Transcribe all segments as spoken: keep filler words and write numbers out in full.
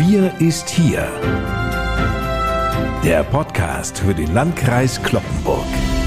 Wir ist hier. Der Podcast für den Landkreis Cloppenburg.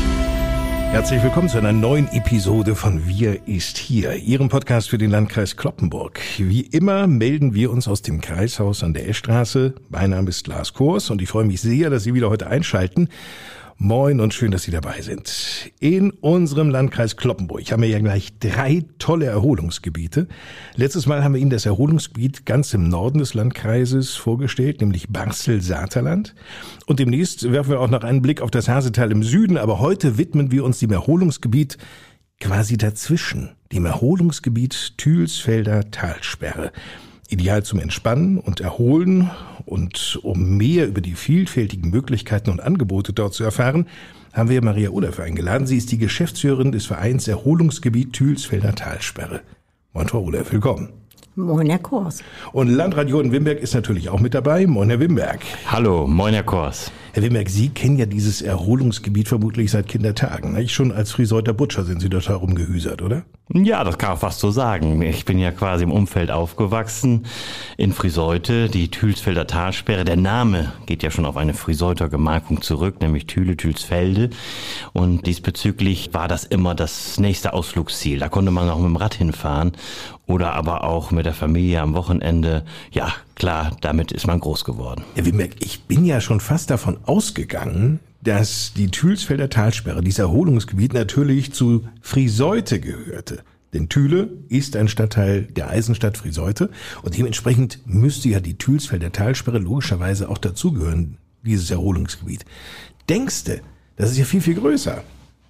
Herzlich willkommen zu einer neuen Episode von Wir ist hier, Ihrem Podcast für den Landkreis Cloppenburg. Wie immer melden wir uns aus dem Kreishaus an der Eschstraße. Mein Name ist Lars Kors und ich freue mich sehr, dass Sie wieder heute einschalten. Moin und schön, dass Sie dabei sind. In unserem Landkreis Cloppenburg haben wir ja gleich drei tolle Erholungsgebiete. Letztes Mal haben wir Ihnen das Erholungsgebiet ganz im Norden des Landkreises vorgestellt, nämlich Barzel-Saterland. Und demnächst werfen wir auch noch einen Blick auf das Hasetal im Süden, aber heute widmen wir uns dem Erholungsgebiet quasi dazwischen, dem Erholungsgebiet Thülsfelder Talsperre. Ideal zum Entspannen und Erholen, und um mehr über die vielfältigen Möglichkeiten und Angebote dort zu erfahren, haben wir Maria Olaf eingeladen. Sie ist die Geschäftsführerin des Vereins Erholungsgebiet Thülsfelder Talsperre. Moin, Frau Olaf, willkommen. Moin, Herr Kors. Und Landrat Jürgen Wimberg ist natürlich auch mit dabei. Moin, Herr Wimberg. Hallo, moin, Herr Kors. Herr Wimberg, Sie kennen ja dieses Erholungsgebiet vermutlich seit Kindertagen. Nicht? Schon als Frieseuter Butcher sind Sie dort herumgehüsert, oder? Ja, das kann man fast so sagen. Ich bin ja quasi im Umfeld aufgewachsen in Frieseute, die Thülsfelder Talsperre. Der Name geht ja schon auf eine Frieseuter Gemarkung zurück, nämlich Thüle, Thülsfelde. Und diesbezüglich war das immer das nächste Ausflugsziel. Da konnte man auch mit dem Rad hinfahren oder aber auch mit der Familie am Wochenende. Ja, klar, damit ist man groß geworden. Herr Wimberg, ich bin ja schon fast davon ausgegangen, dass die Thülsfelder Talsperre, dieses Erholungsgebiet, natürlich zu Frieseute gehörte. Denn Thüle ist ein Stadtteil der Eisenstadt Frieseute und dementsprechend müsste ja die Thülsfelder Talsperre logischerweise auch dazugehören, dieses Erholungsgebiet. Denkst du, das ist ja viel, viel größer?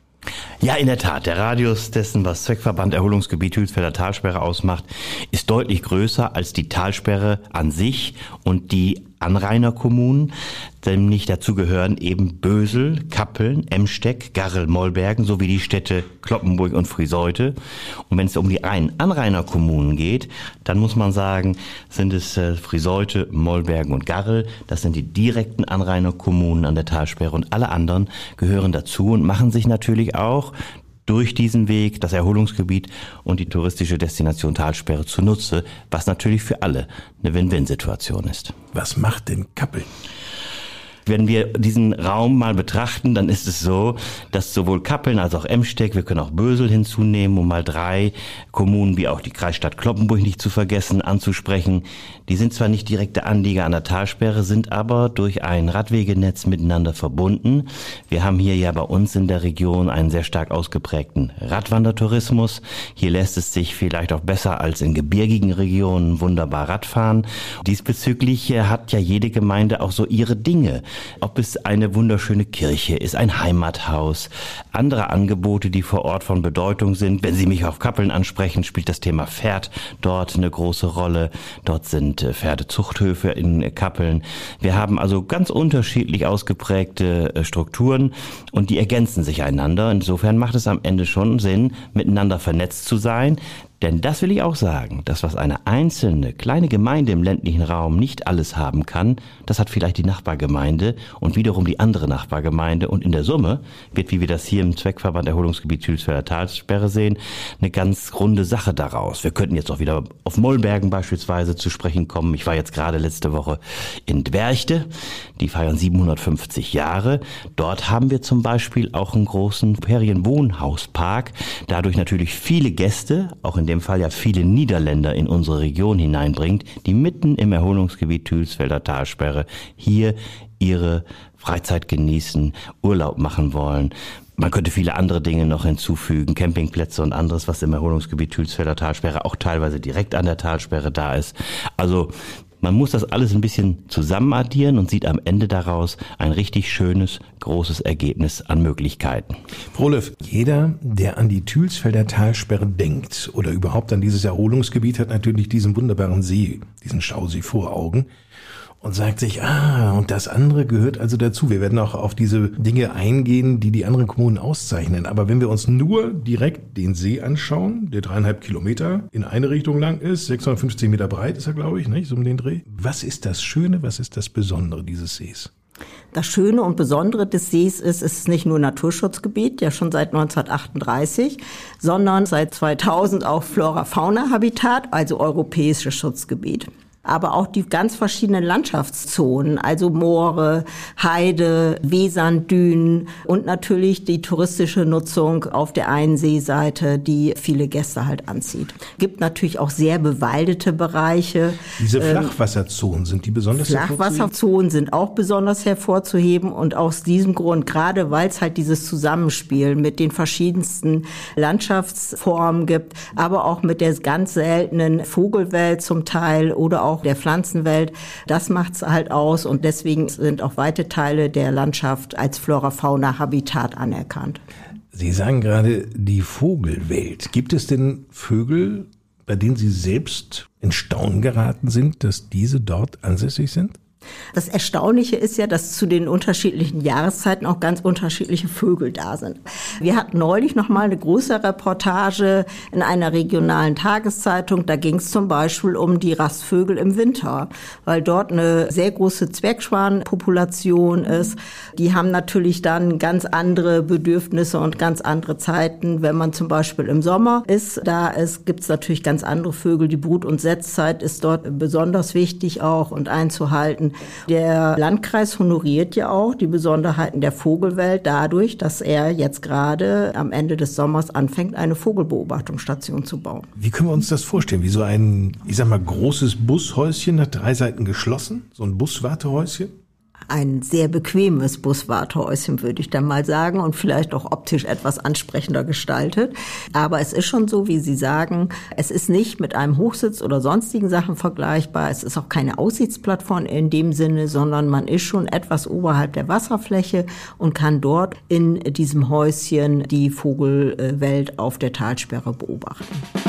Ja, in der Tat. Der Radius dessen, was Zweckverband Erholungsgebiet Thülsfelder Talsperre ausmacht, ist deutlich größer als die Talsperre an sich und die Anrainerkommunen, nämlich dazu gehören eben Bösel, Kappeln, Emsteck, Garrel, Mollbergen sowie die Städte Cloppenburg und Frieseute. Und wenn es um die reinen Anrainerkommunen geht, dann muss man sagen, sind es äh, Frieseute, Mollbergen und Garrel. Das sind die direkten Anrainerkommunen an der Talsperre und alle anderen gehören dazu und machen sich natürlich auch durch diesen Weg das Erholungsgebiet und die touristische Destination Talsperre zunutze, was natürlich für alle eine Win-Win-Situation ist. Was macht denn Kappeln? Wenn wir diesen Raum mal betrachten, dann ist es so, dass sowohl Kappeln als auch Emsteck, wir können auch Bösel hinzunehmen, um mal drei Kommunen wie auch die Kreisstadt Cloppenburg nicht zu vergessen anzusprechen. Die sind zwar nicht direkte Anlieger an der Talsperre, sind aber durch ein Radwegenetz miteinander verbunden. Wir haben hier ja bei uns in der Region einen sehr stark ausgeprägten Radwandertourismus. Hier lässt es sich vielleicht auch besser als in gebirgigen Regionen wunderbar Radfahren. Diesbezüglich hat ja jede Gemeinde auch so ihre Dinge. Ob es eine wunderschöne Kirche ist, ein Heimathaus, andere Angebote, die vor Ort von Bedeutung sind. Wenn Sie mich auf Kappeln ansprechen, spielt das Thema Pferd dort eine große Rolle. Dort sind Pferdezuchthöfe in Kappeln. Wir haben also ganz unterschiedlich ausgeprägte Strukturen und die ergänzen sich einander. Insofern macht es am Ende schon Sinn, miteinander vernetzt zu sein. Denn das will ich auch sagen, das, was eine einzelne kleine Gemeinde im ländlichen Raum nicht alles haben kann, das hat vielleicht die Nachbargemeinde und wiederum die andere Nachbargemeinde. Und in der Summe wird, wie wir das hier im Zweckverband Erholungsgebiet Thülsfelder Talsperre sehen, eine ganz runde Sache daraus. Wir könnten jetzt auch wieder auf Mollbergen beispielsweise zu sprechen kommen. Ich war jetzt gerade letzte Woche in Dwerchte. Die feiern siebenhundertfünfzig Jahre. Dort haben wir zum Beispiel auch einen großen Ferienwohnhauspark. Dadurch natürlich viele Gäste, auch in dem Fall ja viele Niederländer in unsere Region hineinbringt, die mitten im Erholungsgebiet Thülsfelder Talsperre hier ihre Freizeit genießen, Urlaub machen wollen. Man könnte viele andere Dinge noch hinzufügen, Campingplätze und anderes, was im Erholungsgebiet Thülsfelder Talsperre auch teilweise direkt an der Talsperre da ist. Also man muss das alles ein bisschen zusammenaddieren und sieht am Ende daraus ein richtig schönes, großes Ergebnis an Möglichkeiten. Frau Olaf, jeder, der an die Thülsfelder Talsperre denkt oder überhaupt an dieses Erholungsgebiet, hat natürlich diesen wunderbaren See, diesen Stausee vor Augen und sagt sich, ah, und das andere gehört also dazu. Wir werden auch auf diese Dinge eingehen, die die anderen Kommunen auszeichnen. Aber wenn wir uns nur direkt den See anschauen, der dreieinhalb Kilometer in eine Richtung lang ist, sechshundertfünfzig Meter breit ist er, glaube ich, nicht, so um den Dreh. Was ist das Schöne, was ist das Besondere dieses Sees? Das Schöne und Besondere des Sees ist, es ist nicht nur Naturschutzgebiet, ja schon seit neunzehnhundertachtunddreißig, sondern seit zweitausend auch Flora-Fauna-Habitat, also europäisches Schutzgebiet. aber auch die ganz verschiedenen Landschaftszonen, also Moore, Heide, Wesern, Dünen und natürlich die touristische Nutzung auf der einen Seeseite, die viele Gäste halt anzieht. Gibt natürlich auch sehr bewaldete Bereiche. Diese Flachwasserzonen, sind die besonders hervorzuheben? Flachwasserzonen sind auch besonders hervorzuheben und aus diesem Grund, gerade weil es halt dieses Zusammenspiel mit den verschiedensten Landschaftsformen gibt, aber auch mit der ganz seltenen Vogelwelt zum Teil oder auch der Pflanzenwelt, das macht es halt aus und deswegen sind auch weite Teile der Landschaft als Flora-Fauna-Habitat anerkannt. Sie sagen gerade die Vogelwelt. Gibt es denn Vögel, bei denen Sie selbst in Staunen geraten sind, dass diese dort ansässig sind? Das Erstaunliche ist ja, dass zu den unterschiedlichen Jahreszeiten auch ganz unterschiedliche Vögel da sind. Wir hatten neulich noch mal eine große Reportage in einer regionalen Tageszeitung. Da ging es zum Beispiel um die Rastvögel im Winter, weil dort eine sehr große Zwergschwanpopulation ist. Die haben natürlich dann ganz andere Bedürfnisse und ganz andere Zeiten. Wenn man zum Beispiel im Sommer ist, da ist, gibt es natürlich ganz andere Vögel. Die Brut- und Setzzeit ist dort besonders wichtig auch und einzuhalten. Der Landkreis honoriert ja auch die Besonderheiten der Vogelwelt dadurch, dass er jetzt gerade am Ende des Sommers anfängt, eine Vogelbeobachtungsstation zu bauen. Wie können wir uns das vorstellen? Wie so ein, ich sag mal, großes Bushäuschen, nach drei Seiten geschlossen? So ein Buswartehäuschen? Ein sehr bequemes Buswartehäuschen, würde ich dann mal sagen, und vielleicht auch optisch etwas ansprechender gestaltet. Aber es ist schon so, wie Sie sagen, es ist nicht mit einem Hochsitz oder sonstigen Sachen vergleichbar. Es ist auch keine Aussichtsplattform in dem Sinne, sondern man ist schon etwas oberhalb der Wasserfläche und kann dort in diesem Häuschen die Vogelwelt auf der Talsperre beobachten.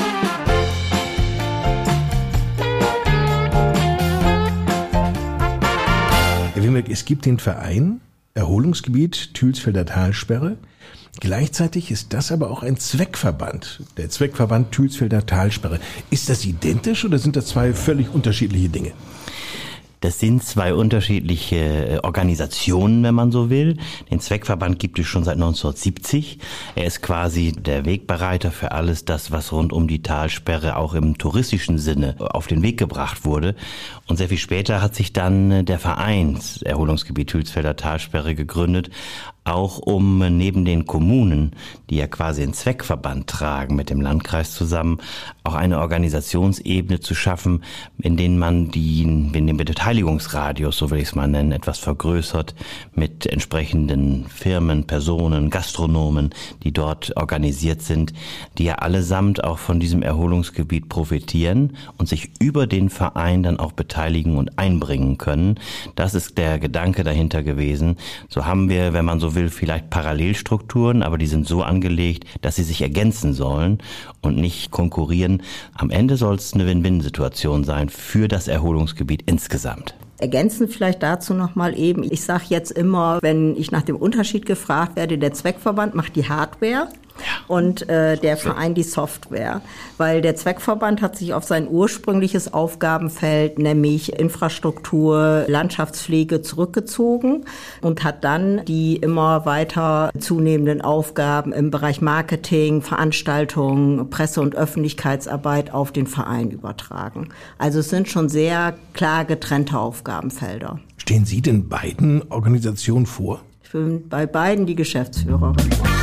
Es gibt den Verein Erholungsgebiet Thülsfelder Talsperre. Gleichzeitig ist das aber auch ein Zweckverband, der Zweckverband Thülsfelder Talsperre. Ist das identisch oder sind das zwei völlig unterschiedliche Dinge? Das sind zwei unterschiedliche Organisationen, wenn man so will. Den Zweckverband gibt es schon seit neunzehnhundertsiebzig. Er ist quasi der Wegbereiter für alles das, was rund um die Talsperre auch im touristischen Sinne auf den Weg gebracht wurde. Und sehr viel später hat sich dann der Verein Erholungsgebiet Thülsfelder Talsperre gegründet, auch um neben den Kommunen, die ja quasi einen Zweckverband tragen mit dem Landkreis zusammen, auch eine Organisationsebene zu schaffen, in denen man die, in den Beteiligungsradius, so will ich es mal nennen, etwas vergrößert mit entsprechenden Firmen, Personen, Gastronomen, die dort organisiert sind, die ja allesamt auch von diesem Erholungsgebiet profitieren und sich über den Verein dann auch beteiligen und einbringen können. Das ist der Gedanke dahinter gewesen. So haben wir, wenn man so will, vielleicht Parallelstrukturen, aber die sind so angelegt, dass sie sich ergänzen sollen und nicht konkurrieren. Am Ende soll es eine Win-Win-Situation sein für das Erholungsgebiet insgesamt. Ergänzend vielleicht dazu nochmal eben, ich sage jetzt immer, wenn ich nach dem Unterschied gefragt werde, der Zweckverband macht die Hardware. Ja. Und äh, der Verein die Software, weil der Zweckverband hat sich auf sein ursprüngliches Aufgabenfeld, nämlich Infrastruktur, Landschaftspflege zurückgezogen und hat dann die immer weiter zunehmenden Aufgaben im Bereich Marketing, Veranstaltungen, Presse- und Öffentlichkeitsarbeit auf den Verein übertragen. Also es sind schon sehr klar getrennte Aufgabenfelder. Stehen Sie denn beiden Organisationen vor? Ich bin bei beiden die Geschäftsführerin.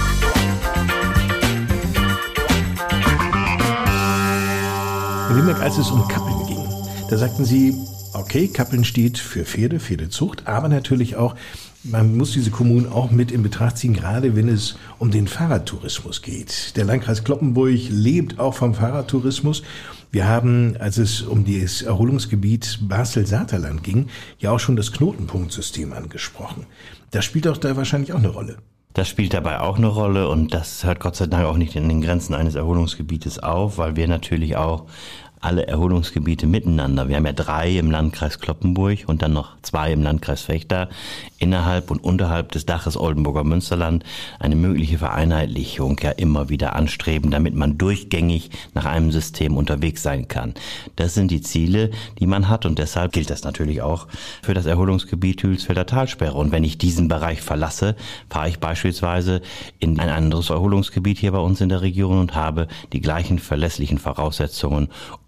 Herr Wimberg, als es um Kappeln ging, da sagten Sie, okay, Kappeln steht für Pferde, Pferdezucht, aber natürlich auch, man muss diese Kommunen auch mit in Betracht ziehen, gerade wenn es um den Fahrradtourismus geht. Der Landkreis Cloppenburg lebt auch vom Fahrradtourismus. Wir haben, als es um das Erholungsgebiet Basel-Saterland ging, ja auch schon das Knotenpunktsystem angesprochen. Das spielt doch da wahrscheinlich auch eine Rolle. Das spielt dabei auch eine Rolle und das hört Gott sei Dank auch nicht in den Grenzen eines Erholungsgebietes auf, weil wir natürlich auch alle Erholungsgebiete miteinander. Wir haben ja drei im Landkreis Cloppenburg und dann noch zwei im Landkreis Vechta. Innerhalb und unterhalb des Daches Oldenburger Münsterland eine mögliche Vereinheitlichung ja immer wieder anstreben, damit man durchgängig nach einem System unterwegs sein kann. Das sind die Ziele, die man hat und deshalb gilt das natürlich auch für das Erholungsgebiet Thülsfelder Talsperre. Und wenn ich diesen Bereich verlasse, fahre ich beispielsweise in ein anderes Erholungsgebiet hier bei uns in der Region und habe die gleichen verlässlichen Voraussetzungen,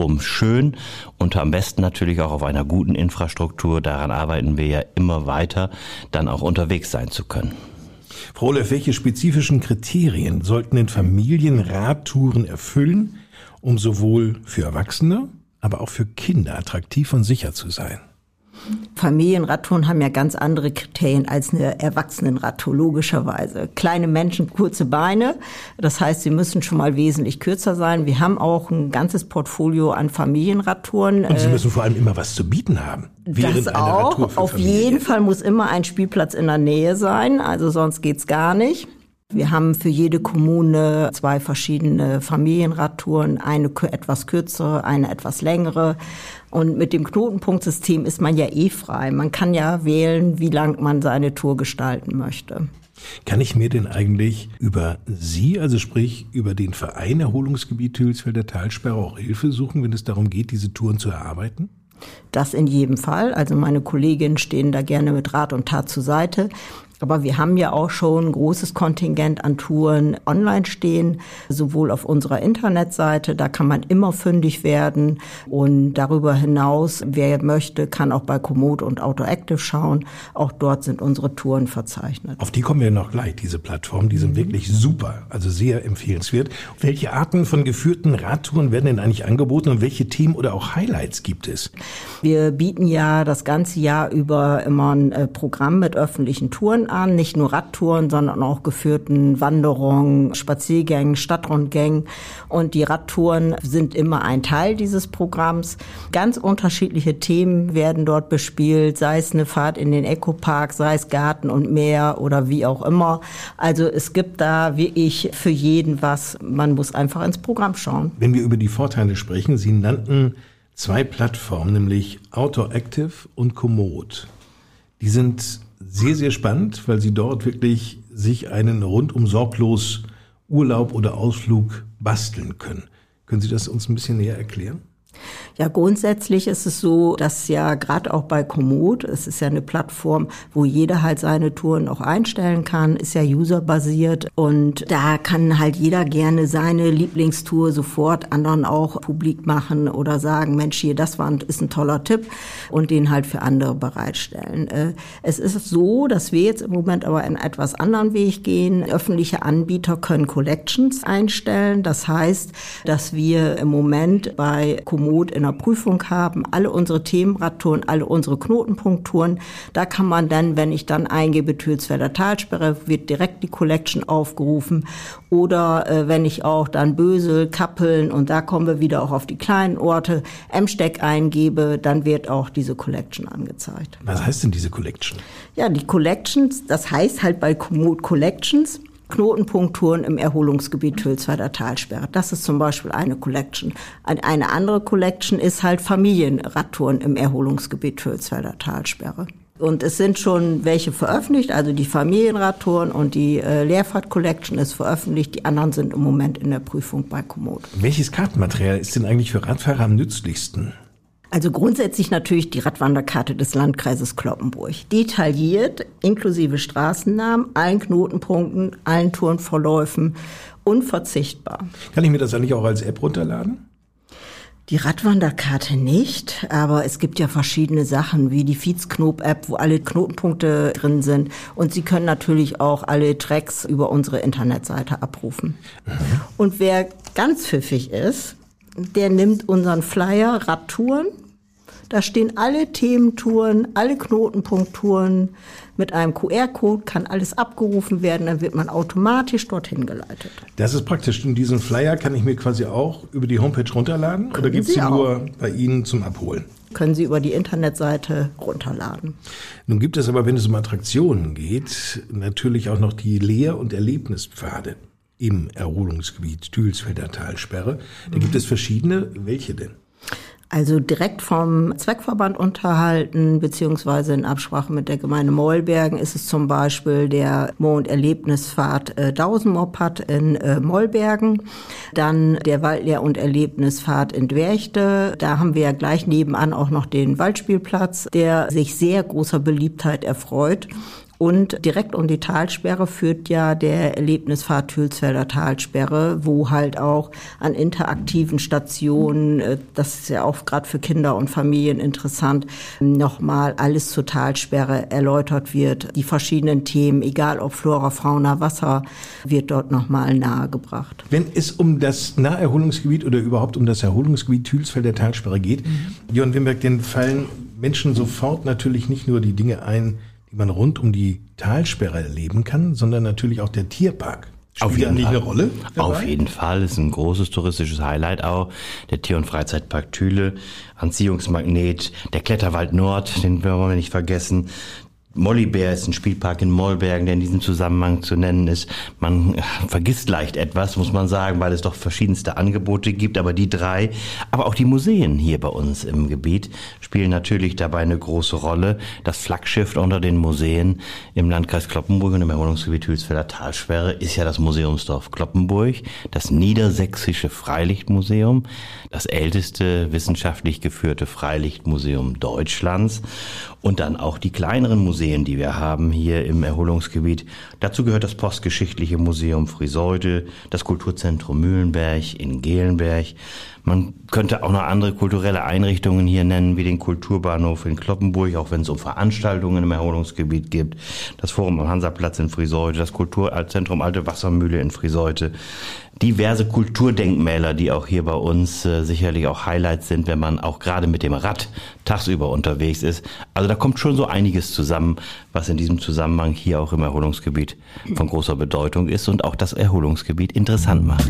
rundum schön und am besten natürlich auch auf einer guten Infrastruktur. Daran arbeiten wir ja immer weiter, dann auch unterwegs sein zu können. Frau Olef, welche spezifischen Kriterien sollten denn Familien Radtouren erfüllen, um sowohl für Erwachsene, aber auch für Kinder attraktiv und sicher zu sein? Familienradtouren haben ja ganz andere Kriterien als eine Erwachsenenradtour, logischerweise. Kleine Menschen, kurze Beine, das heißt, sie müssen schon mal wesentlich kürzer sein. Wir haben auch ein ganzes Portfolio an Familienradtouren. Und sie müssen vor allem immer was zu bieten haben. Das auch. Auf jeden Fall muss immer ein Spielplatz in der Nähe sein, also sonst geht's gar nicht. Wir haben für jede Kommune zwei verschiedene Familienradtouren, eine etwas kürzere, eine etwas längere. Und mit dem Knotenpunktsystem ist man ja eh frei. Man kann ja wählen, wie lang man seine Tour gestalten möchte. Kann ich mir denn eigentlich über Sie, also sprich über den Verein Erholungsgebiet Hülsfelder Talsperre, auch Hilfe suchen, wenn es darum geht, diese Touren zu erarbeiten? Das in jedem Fall. Also meine Kolleginnen stehen da gerne mit Rat und Tat zur Seite. Aber wir haben ja auch schon ein großes Kontingent an Touren online stehen, sowohl auf unserer Internetseite, da kann man immer fündig werden. Und darüber hinaus, wer möchte, kann auch bei Komoot und Autoactive schauen. Auch dort sind unsere Touren verzeichnet. Auf die kommen wir noch gleich, diese Plattformen, die sind mhm. wirklich super, also sehr empfehlenswert. Welche Arten von geführten Radtouren werden denn eigentlich angeboten und welche Themen oder auch Highlights gibt es? Wir bieten ja das ganze Jahr über immer ein Programm mit öffentlichen Touren an, nicht nur Radtouren, sondern auch geführten Wanderungen, Spaziergängen, Stadtrundgängen. Und die Radtouren sind immer ein Teil dieses Programms. Ganz unterschiedliche Themen werden dort bespielt, sei es eine Fahrt in den Ecopark, sei es Garten und Meer oder wie auch immer. Also es gibt da wirklich für jeden was. Man muss einfach ins Programm schauen. Wenn wir über die Vorteile sprechen, Sie nannten zwei Plattformen, nämlich Autoactive und Komoot. Die sind sehr, sehr spannend, weil Sie dort wirklich sich einen rundum sorglos Urlaub oder Ausflug basteln können. Können Sie das uns ein bisschen näher erklären? Ja, grundsätzlich ist es so, dass ja gerade auch bei Komoot, es ist ja eine Plattform, wo jeder halt seine Touren auch einstellen kann, ist ja userbasiert und da kann halt jeder gerne seine Lieblingstour sofort anderen auch publik machen oder sagen, Mensch, hier, das war, ist ein toller Tipp und den halt für andere bereitstellen. Es ist so, dass wir jetzt im Moment aber einen etwas anderen Weg gehen. Öffentliche Anbieter können Collections einstellen. Das heißt, dass wir im Moment bei Komoot in der Prüfung haben, alle unsere Themenradtouren, alle unsere Knotenpunkttouren. Da kann man dann, wenn ich dann eingebe, Hülsfelder Talsperre, wird direkt die Collection aufgerufen. Oder äh, wenn ich auch dann Bösel, Kappeln und da kommen wir wieder auch auf die kleinen Orte, Emsteck eingebe, dann wird auch diese Collection angezeigt. Was heißt denn diese Collection? Ja, die Collections, das heißt halt bei Komoot Collections, Knotenpunkttouren im Erholungsgebiet Hülsfelder Talsperre. Das ist zum Beispiel eine Collection. Eine andere Collection ist halt Familienradtouren im Erholungsgebiet Hülsfelder Talsperre. Und es sind schon welche veröffentlicht, also die Familienradtouren und die äh, Lehrfahrt-Collection ist veröffentlicht. Die anderen sind im Moment in der Prüfung bei Komoot. Welches Kartenmaterial ist denn eigentlich für Radfahrer am nützlichsten? Also grundsätzlich natürlich die Radwanderkarte des Landkreises Cloppenburg. Detailliert, inklusive Straßennamen, allen Knotenpunkten, allen Tourenverläufen, unverzichtbar. Kann ich mir das eigentlich auch als App runterladen? Die Radwanderkarte nicht, aber es gibt ja verschiedene Sachen wie die Viehsknop-App, wo alle Knotenpunkte drin sind. Und Sie können natürlich auch alle Tracks über unsere Internetseite abrufen. Mhm. Und wer ganz pfiffig ist, der nimmt unseren Flyer Radtouren. Da stehen alle Thementouren, alle Knotenpunkttouren mit einem Q R-Code, kann alles abgerufen werden, dann wird man automatisch dorthin geleitet. Das ist praktisch. Und diesen Flyer kann ich mir quasi auch über die Homepage runterladen? Können oder gibt es sie nur bei Ihnen zum Abholen? Können Sie über die Internetseite runterladen. Nun gibt es aber, wenn es um Attraktionen geht, natürlich auch noch die Lehr- und Erlebnispfade im Erholungsgebiet Hülsfelder Talsperre. Da gibt es verschiedene. Welche denn? Also direkt vom Zweckverband unterhalten, beziehungsweise in Absprache mit der Gemeinde Mollbergen ist es zum Beispiel der Moor- und Erlebnispfad äh, Dausenmopad in äh, Mollbergen. Dann der Waldlehr- und Erlebnispfad in Dwerchte. Da haben wir ja gleich nebenan auch noch den Waldspielplatz, der sich sehr großer Beliebtheit erfreut. Und direkt um die Talsperre führt ja der Erlebnispfad Hülsfelder Talsperre, wo halt auch an interaktiven Stationen, das ist ja auch gerade für Kinder und Familien interessant, nochmal alles zur Talsperre erläutert wird. Die verschiedenen Themen, egal ob Flora, Fauna, Wasser, wird dort nochmal nahegebracht. Wenn es um das Naherholungsgebiet oder überhaupt um das Erholungsgebiet Hülsfelder Talsperre geht, mhm. Johann Wimberg, den fallen Menschen sofort natürlich nicht nur die Dinge ein, die man rund um die Talsperre erleben kann, sondern natürlich auch der Tierpark. Spielt Auf jeden nicht Fall. eine Rolle dabei? Auf jeden Fall, ist ein großes touristisches Highlight auch. Der Tier- und Freizeitpark Thüle, Anziehungsmagnet, der Kletterwald Nord, den wollen wir nicht vergessen. Mollybär ist ein Spielpark in Mollbergen, der in diesem Zusammenhang zu nennen ist. Man vergisst leicht etwas, muss man sagen, weil es doch verschiedenste Angebote gibt. Aber die drei, aber auch die Museen hier bei uns im Gebiet spielen natürlich dabei eine große Rolle. Das Flaggschiff unter den Museen im Landkreis Cloppenburg und im Erholungsgebiet Hülsfelder Talsperre ist ja das Museumsdorf Cloppenburg, das Niedersächsische Freilichtmuseum, das älteste wissenschaftlich geführte Freilichtmuseum Deutschlands. Und dann auch die kleineren Museen, die wir haben hier im Erholungsgebiet. Dazu gehört das Postgeschichtliche Museum Friseute, das Kulturzentrum Mühlenberg in Gelenberg. Man könnte auch noch andere kulturelle Einrichtungen hier nennen, wie den Kulturbahnhof in Cloppenburg, auch wenn es um Veranstaltungen im Erholungsgebiet gibt. Das Forum am Hansaplatz in Friseute, das Kulturzentrum Alte Wassermühle in Friseute. Diverse Kulturdenkmäler, die auch hier bei uns äh, sicherlich auch Highlights sind, wenn man auch gerade mit dem Rad tagsüber unterwegs ist. Also da kommt schon so einiges zusammen, was in diesem Zusammenhang hier auch im Erholungsgebiet von großer Bedeutung ist und auch das Erholungsgebiet interessant macht.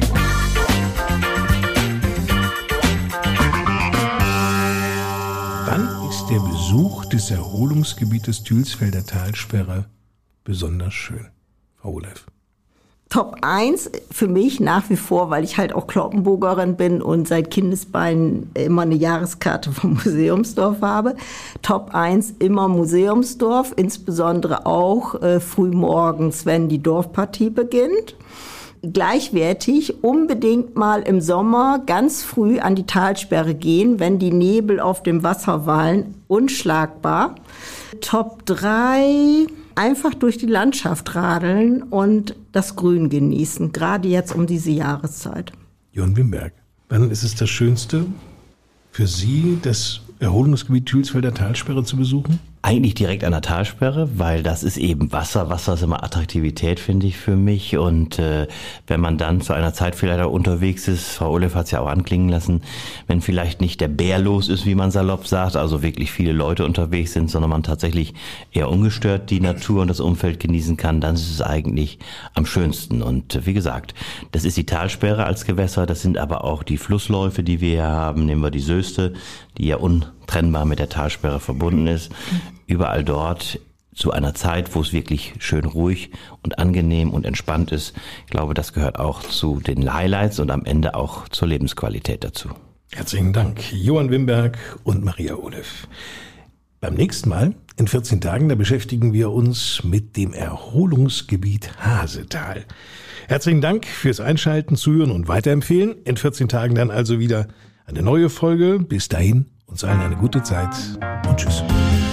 Wann ist der Besuch des Erholungsgebietes Hülsfelder Talsperre besonders schön, Frau Olef? Top eins für mich nach wie vor, weil ich halt auch Cloppenburgerin bin und seit Kindesbeinen immer eine Jahreskarte vom Museumsdorf habe. Top eins immer Museumsdorf, insbesondere auch äh, frühmorgens, wenn die Dorfpartie beginnt. Gleichwertig unbedingt mal im Sommer ganz früh an die Talsperre gehen, wenn die Nebel auf dem Wasser wallen, unschlagbar. Top drei, einfach durch die Landschaft radeln und das Grün genießen, gerade jetzt um diese Jahreszeit. Johann Wimberg, wann ist es das Schönste für Sie, das Erholungsgebiet Hülsfelder Talsperre zu besuchen? Eigentlich direkt an der Talsperre, weil das ist eben Wasser. Wasser ist immer Attraktivität, finde ich, für mich. Und äh, wenn man dann zu einer Zeit vielleicht auch unterwegs ist, Frau Olef hat es ja auch anklingen lassen, wenn vielleicht nicht der Bär los ist, wie man salopp sagt, also wirklich viele Leute unterwegs sind, sondern man tatsächlich eher ungestört die Natur und das Umfeld genießen kann, dann ist es eigentlich am schönsten. Und äh, wie gesagt, das ist die Talsperre als Gewässer, das sind aber auch die Flussläufe, die wir hier haben. Nehmen wir die Söste, die ja untrennbar mit der Talsperre verbunden ist. Überall dort zu einer Zeit, wo es wirklich schön ruhig und angenehm und entspannt ist. Ich glaube, das gehört auch zu den Highlights und am Ende auch zur Lebensqualität dazu. Herzlichen Dank, Johann Wimberg und Maria Olef. Beim nächsten Mal, in vierzehn Tagen, da beschäftigen wir uns mit dem Erholungsgebiet Hasetal. Herzlichen Dank fürs Einschalten, Zuhören und Weiterempfehlen. In vierzehn Tagen dann also wieder eine neue Folge. Bis dahin, uns allen eine gute Zeit und tschüss.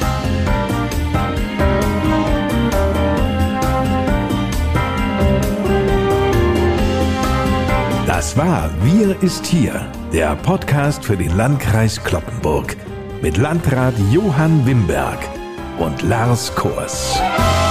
Das war Wir ist hier, der Podcast für den Landkreis Cloppenburg mit Landrat Johann Wimberg und Lars Kors.